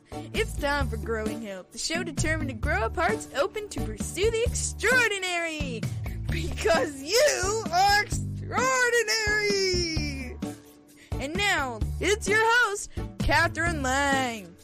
It's time for Growing Hope, the show determined to grow up hearts open to pursue the extraordinary. Because you are extraordinary! And now, it's your host, Catherine Lang.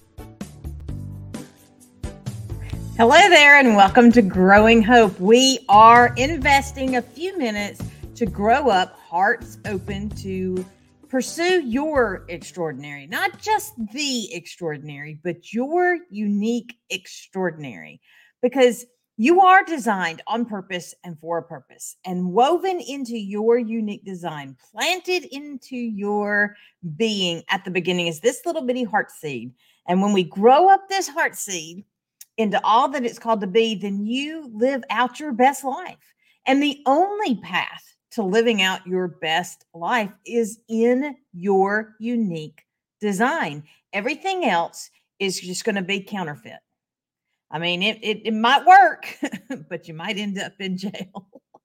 Hello there, and welcome to Growing Hope. We are investing a few minutes to grow up hearts open to pursue your extraordinary, not just the extraordinary, but your unique extraordinary, because you are designed on purpose and for a purpose, and woven into your unique design, planted into your being at the beginning is this little bitty heart seed. And when we grow up this heart seed into all that it's called to be, then you live out your best life. And the only path to living out your best life is in your unique design. Everything else is just going to be counterfeit. I mean, it might work, but you might end up in jail.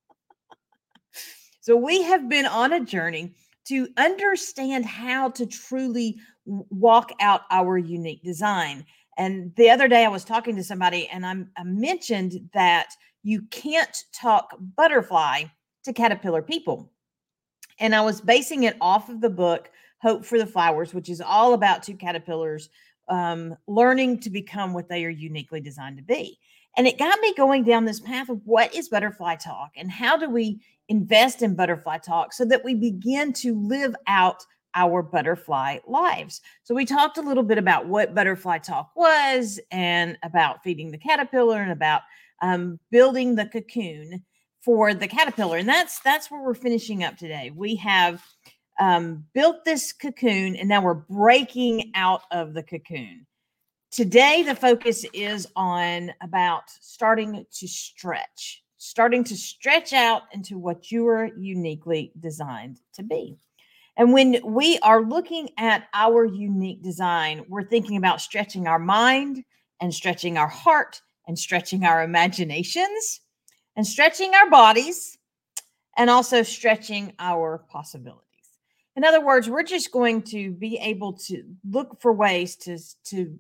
So we have been on a journey to understand how to truly walk out our unique design. And the other day I was talking to somebody and I mentioned that you can't talk butterfly to caterpillar people. And I was basing it off of the book, Hope for the Flowers, which is all about two caterpillars learning to become what they are uniquely designed to be. And it got me going down this path of what is butterfly talk and how do we invest in butterfly talk so that we begin to live out our butterfly lives. So we talked a little bit about what butterfly talk was and about feeding the caterpillar and about building the cocoon for the caterpillar. And that's where we're finishing up today. We have built this cocoon and now we're breaking out of the cocoon. Today, the focus is on about starting to stretch out into what you are uniquely designed to be. And when we are looking at our unique design, we're thinking about stretching our mind and stretching our heart and stretching our imaginations and stretching our bodies and also stretching our possibilities. In other words, we're just going to be able to look for ways to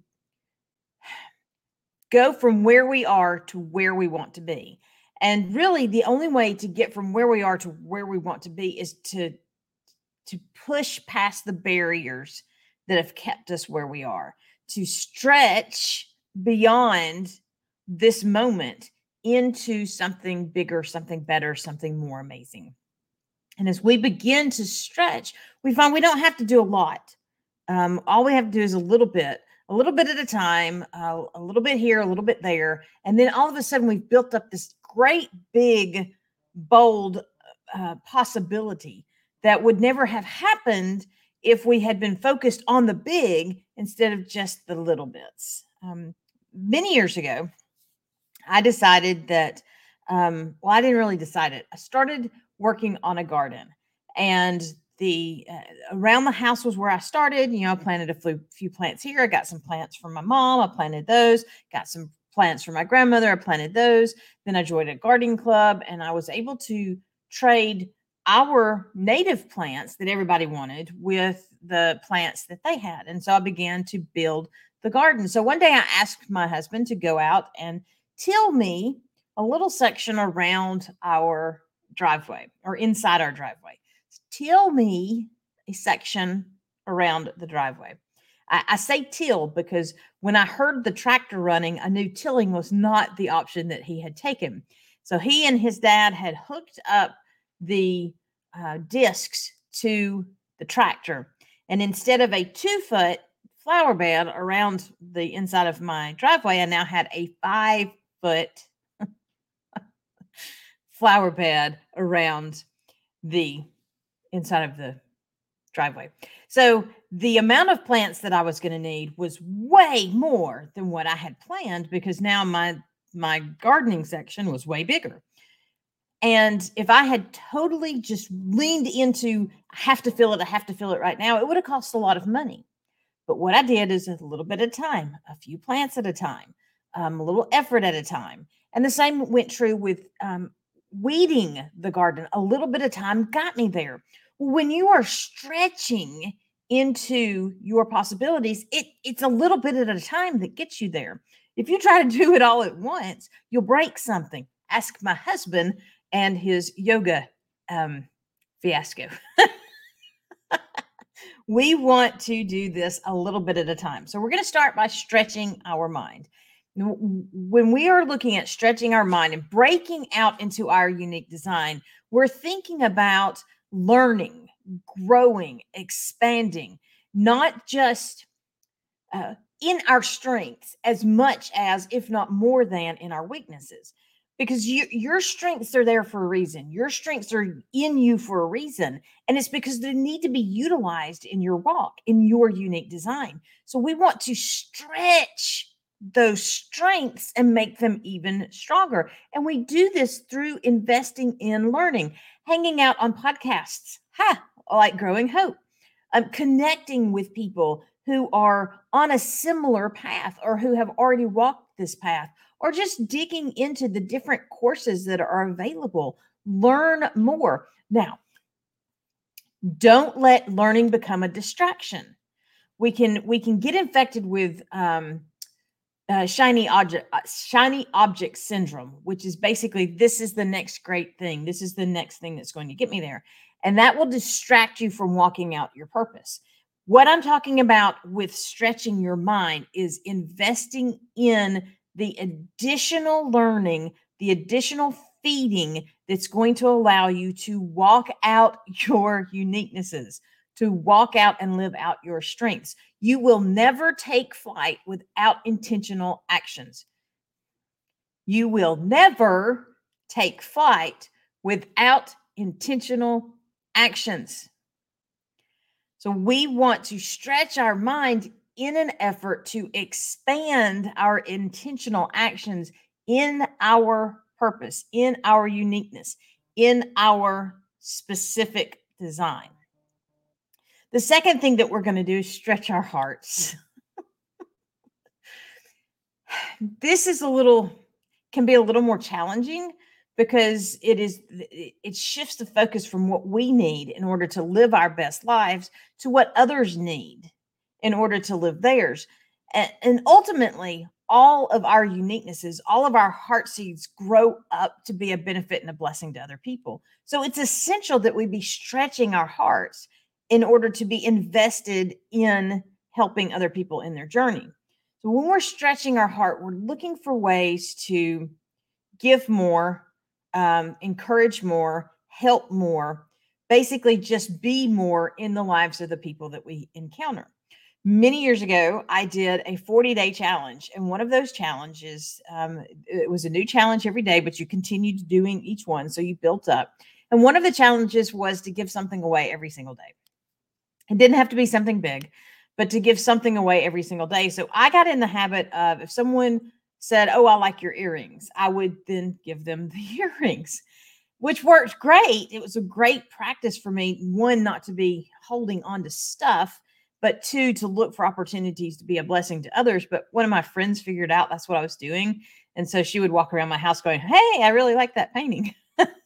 go from where we are to where we want to be. And really, the only way to get from where we are to where we want to be is to push past the barriers that have kept us where we are, to stretch beyond this moment into something bigger, something better, something more amazing. And as we begin to stretch, we find we don't have to do a lot. All we have to do is a little bit at a time, a little bit here, a little bit there. And then all of a sudden we've built up this great, big, bold possibility that would never have happened if we had been focused on the big instead of just the little bits. Many years ago, I decided that, I didn't really decide it. I started working on a garden, and the around the house was where I started. I planted a few plants here. I got some plants from my mom. I planted those. Got some plants from my grandmother. I planted those. Then I joined a gardening club, and I was able to trade our native plants that everybody wanted with the plants that they had. And so I began to build the garden. So one day I asked my husband to go out and till me a little section around our driveway or inside our driveway. Till me a section around the driveway. I say till because when I heard the tractor running, I knew tilling was not the option that he had taken. So he and his dad had hooked up the discs to the tractor. And instead of a 2-foot flower bed around the inside of my driveway, I now had a 5-foot flower bed around the inside of the driveway. So the amount of plants that I was going to need was way more than what I had planned because now my gardening section was way bigger. And if I had totally just leaned into, I have to fill it right now, it would have cost a lot of money. But what I did is a little bit at a time, a few plants at a time, a little effort at a time. And the same went true with weeding the garden. A little bit of time got me there. When you are stretching into your possibilities, it's a little bit at a time that gets you there. If you try to do it all at once, you'll break something. Ask my husband and his yoga fiasco. We want to do this a little bit at a time. So we're going to start by stretching our mind. When we are looking at stretching our mind and breaking out into our unique design, we're thinking about learning, growing, expanding, not just in our strengths as much as, if not more than, in our weaknesses. Because your strengths are there for a reason. Your strengths are in you for a reason. And it's because they need to be utilized in your walk, in your unique design. So we want to stretch those strengths and make them even stronger. And we do this through investing in learning, hanging out on podcasts, like Growing Hope, connecting with people who are on a similar path or who have already walked this path, or just digging into the different courses that are available. Learn more. Now, don't let learning become a distraction. We can get infected with shiny object syndrome, which is basically, this is the next great thing. This is the next thing that's going to get me there. And that will distract you from walking out your purpose. What I'm talking about with stretching your mind is investing in the additional learning, the additional feeding that's going to allow you to walk out your uniquenesses, to walk out and live out your strengths. You will never take flight without intentional actions. You will never take flight without intentional actions. So we want to stretch our mind in an effort to expand our intentional actions in our purpose, in our uniqueness, in our specific design. The second thing that we're going to do is stretch our hearts. This is can be a little more challenging because it shifts the focus from what we need in order to live our best lives to what others need in order to live theirs. And ultimately, all of our uniquenesses, all of our heart seeds grow up to be a benefit and a blessing to other people. So it's essential that we be stretching our hearts in order to be invested in helping other people in their journey. So when we're stretching our heart, we're looking for ways to give more, encourage more, help more, basically just be more in the lives of the people that we encounter. Many years ago, I did a 40-day challenge. And one of those challenges, it was a new challenge every day, but you continued doing each one. So you built up. And one of the challenges was to give something away every single day. It didn't have to be something big, but to give something away every single day. So I got in the habit of, if someone said, "Oh, I like your earrings," I would then give them the earrings, which worked great. It was a great practice for me. One, not to be holding on to stuff, but two, to look for opportunities to be a blessing to others. But one of my friends figured out that's what I was doing. And so she would walk around my house going, "Hey, I really like that painting."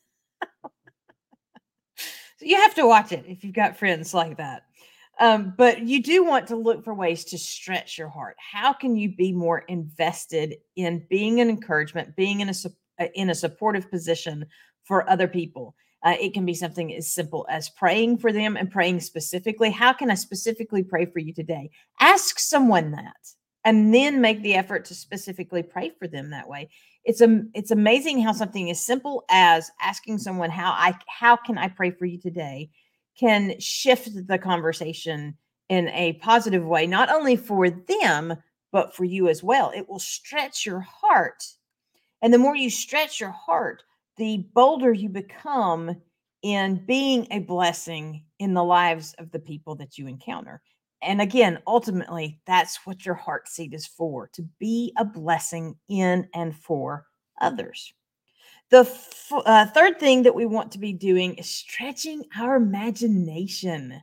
So you have to watch it if you've got friends like that. But you do want to look for ways to stretch your heart. How can you be more invested in being an encouragement, being in a supportive position for other people? It can be something as simple as praying for them and praying specifically. How can I specifically pray for you today? Ask someone that, and then make the effort to specifically pray for them that way. It's amazing how something as simple as asking someone how can I pray for you today can shift the conversation in a positive way, not only for them, but for you as well. It will stretch your heart. And the more you stretch your heart, the bolder you become in being a blessing in the lives of the people that you encounter. And again, ultimately, that's what your heart seed is for, to be a blessing in and for others. The third thing that we want to be doing is stretching our imagination.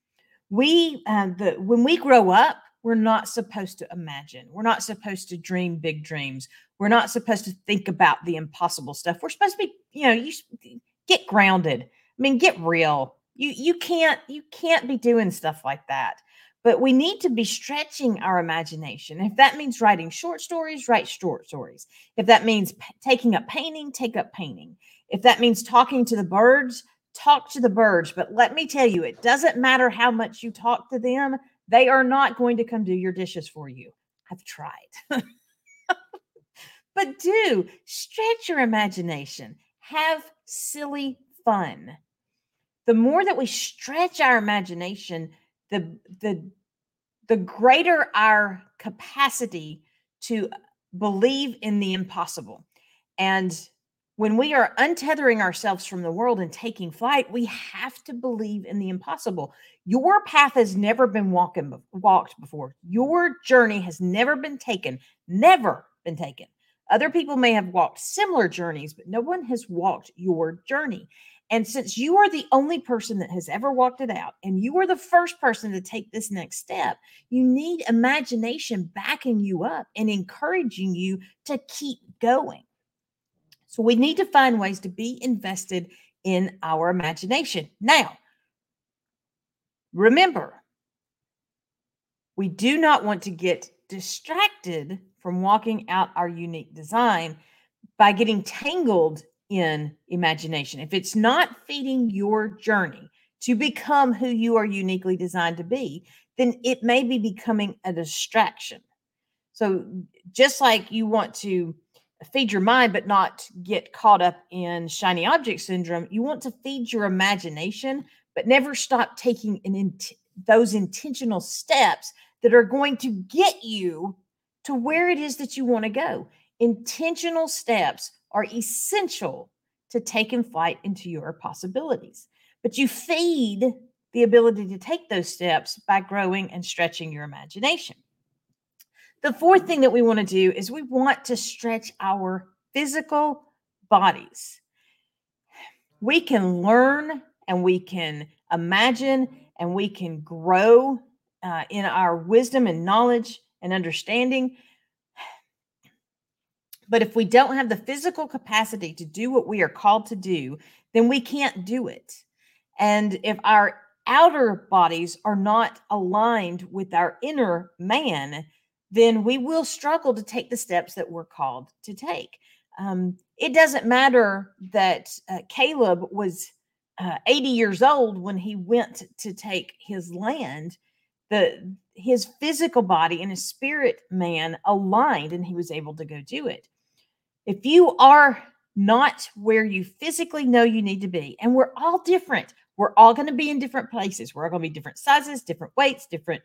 When we grow up, we're not supposed to imagine. We're not supposed to dream big dreams. We're not supposed to think about the impossible stuff. We're supposed to be, you get grounded. I mean, get real. You can't be doing stuff like that. But we need to be stretching our imagination. If that means writing short stories, write short stories. If that means taking up painting, take up painting. If that means talking to the birds, talk to the birds. But let me tell you, it doesn't matter how much you talk to them, they are not going to come do your dishes for you. I've tried. But do stretch your imagination, have silly fun. The more that we stretch our imagination, the the the greater our capacity to believe in the impossible. And when we are untethering ourselves from the world and taking flight, we have to believe in the impossible. Your path has never been walked before. Your journey has never been taken. Other people may have walked similar journeys, but no one has walked your journey. And since you are the only person that has ever walked it out, and you are the first person to take this next step, you need imagination backing you up and encouraging you to keep going. So we need to find ways to be invested in our imagination. Now, remember, we do not want to get distracted from walking out our unique design by getting tangled in imagination. If it's not feeding your journey to become who you are uniquely designed to be, then it may be becoming a distraction. So, just like you want to feed your mind but not get caught up in shiny object syndrome, you want to feed your imagination but never stop taking those intentional steps that are going to get you to where it is that you want to go. Intentional steps are essential to taking flight into your possibilities. But you feed the ability to take those steps by growing and stretching your imagination. The fourth thing that we want to do is we want to stretch our physical bodies. We can learn and we can imagine and we can grow in our wisdom and knowledge and understanding. But if we don't have the physical capacity to do what we are called to do, then we can't do it. And if our outer bodies are not aligned with our inner man, then we will struggle to take the steps that we're called to take. It doesn't matter that Caleb was 80 years old when he went to take his land. His physical body and his spirit man aligned, and he was able to go do it. If you are not where you physically know you need to be, and we're all different, we're all going to be in different places. We're all going to be different sizes, different weights, different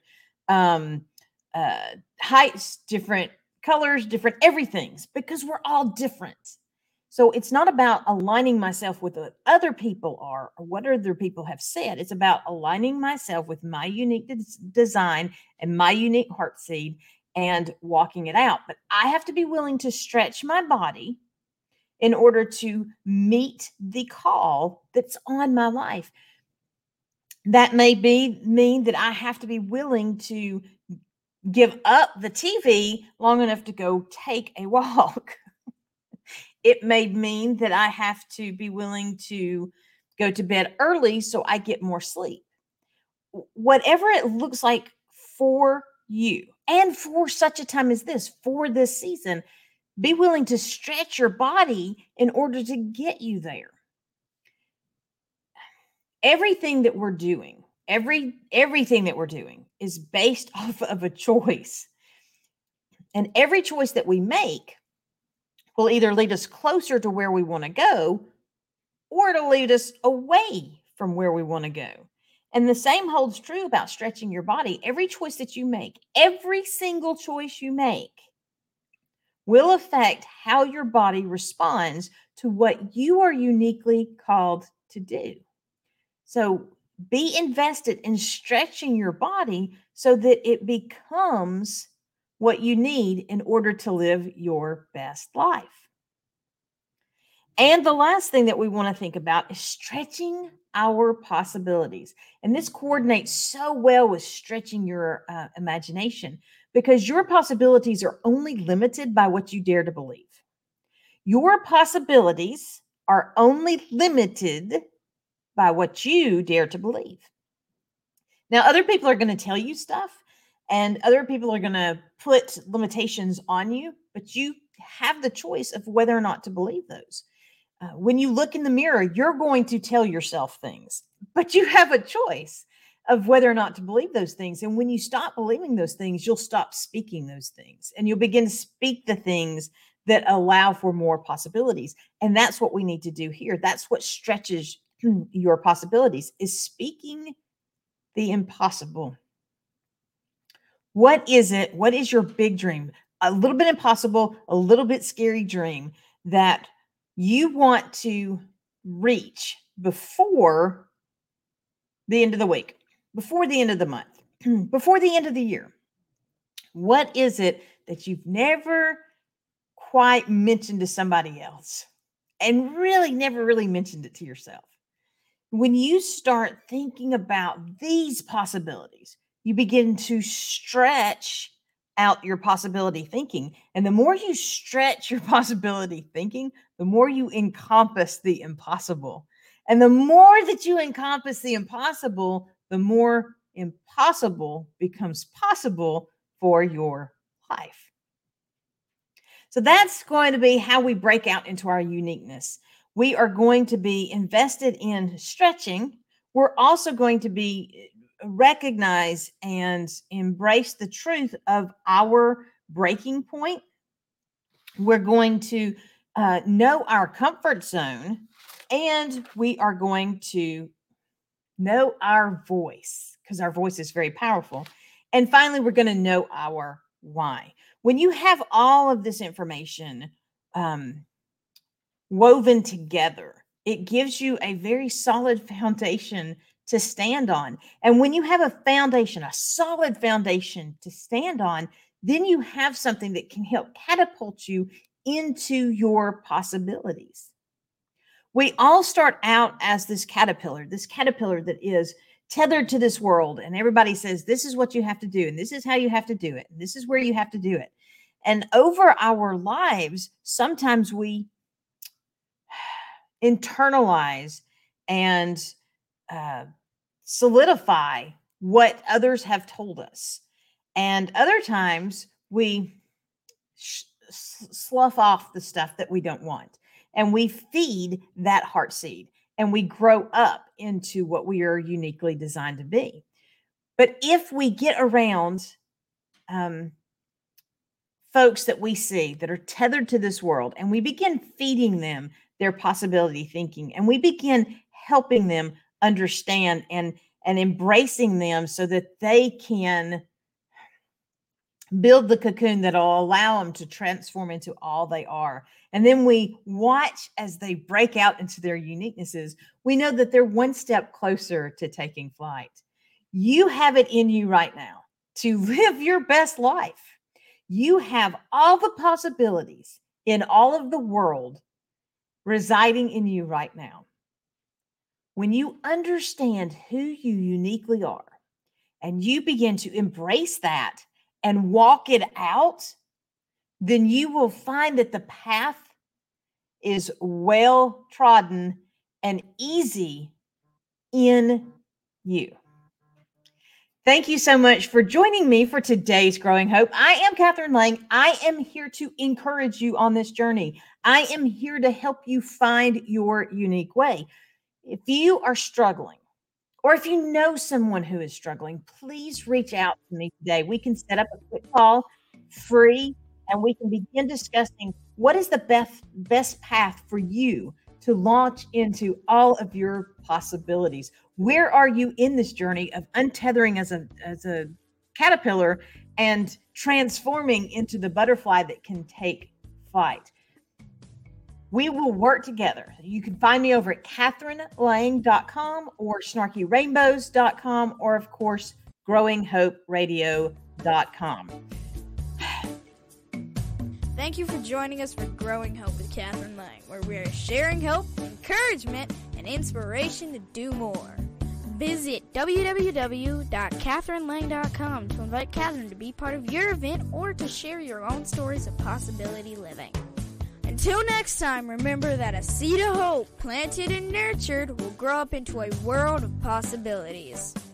heights, different colors, different everythings, because we're all different. So it's not about aligning myself with what other people are or what other people have said. It's about aligning myself with my unique design and my unique heart seed and walking it out. But I have to be willing to stretch my body in order to meet the call that's on my life. That may mean that I have to be willing to give up the TV long enough to go take a walk. It may mean that I have to be willing to go to bed early so I get more sleep. Whatever it looks like for you, and for such a time as this, for this season, be willing to stretch your body in order to get you there. Everything that we're doing, everything that we're doing is based off of a choice. And every choice that we make will either lead us closer to where we want to go or to lead us away from where we want to go. And the same holds true about stretching your body. Every choice that you make, every single choice you make will affect how your body responds to what you are uniquely called to do. So be invested in stretching your body so that it becomes what you need in order to live your best life. And the last thing that we want to think about is stretching our possibilities. And this coordinates so well with stretching your imagination, because your possibilities are only limited by what you dare to believe. Your possibilities are only limited by what you dare to believe. Now, other people are going to tell you stuff, and other people are going to put limitations on you, but you have the choice of whether or not to believe those. When you look in the mirror, you're going to tell yourself things, but you have a choice of whether or not to believe those things. And when you stop believing those things, you'll stop speaking those things, and you'll begin to speak the things that allow for more possibilities. And that's what we need to do here. That's what stretches your possibilities, is speaking the impossible. What is it? What is your big dream? A little bit impossible, a little bit scary dream that you want to reach before the end of the week, before the end of the month, before the end of the year? What is it that you've never quite mentioned to somebody else and really never really mentioned it to yourself? When you start thinking about these possibilities, you begin to stretch out your possibility thinking. And the more you stretch your possibility thinking, the more you encompass the impossible. And the more that you encompass the impossible, the more impossible becomes possible for your life. So that's going to be how we break out into our uniqueness. We are going to be invested in stretching. We're also going to be recognize and embrace the truth of our breaking point. We're going to know our comfort zone, and we are going to know our voice, because our voice is very powerful. And finally, we're going to know our why. When you have all of this information woven together, it gives you a very solid foundation to stand on. And when you have a foundation, a solid foundation to stand on, then you have something that can help catapult you into your possibilities. We all start out as this caterpillar that is tethered to this world. And everybody says, this is what you have to do. And this is how you have to do it. And this is where you have to do it. And over our lives, sometimes we internalize and solidify what others have told us. And other times we slough off the stuff that we don't want. And we feed that heart seed, and we grow up into what we are uniquely designed to be. But if we get around folks that we see that are tethered to this world, and we begin feeding them their possibility thinking, and we begin helping them understand and embracing them so that they can build the cocoon that will allow them to transform into all they are. And then we watch as they break out into their uniquenesses. We know that they're one step closer to taking flight. You have it in you right now to live your best life. You have all the possibilities in all of the world residing in you right now. When you understand who you uniquely are, and you begin to embrace that and walk it out, then you will find that the path is well trodden and easy in you. Thank you so much for joining me for today's Growing Hope. I am Catherine Lang. I am here to encourage you on this journey. I am here to help you find your unique way. If you are struggling, or if you know someone who is struggling, please reach out to me today. We can set up a quick call, free, and we can begin discussing what is the best path for you to launch into all of your possibilities. Where are you in this journey of untethering as a caterpillar and transforming into the butterfly that can take flight? We will work together. You can find me over at CatherineLang.com or SnarkyRainbows.com, or of course, GrowingHopeRadio.com. Thank you for joining us for Growing Hope with Catherine Lang, where we are sharing hope, encouragement, and inspiration to do more. Visit www.CatherineLang.com to invite Catherine to be part of your event or to share your own stories of possibility living. Until next time, remember that a seed of hope planted and nurtured will grow up into a world of possibilities.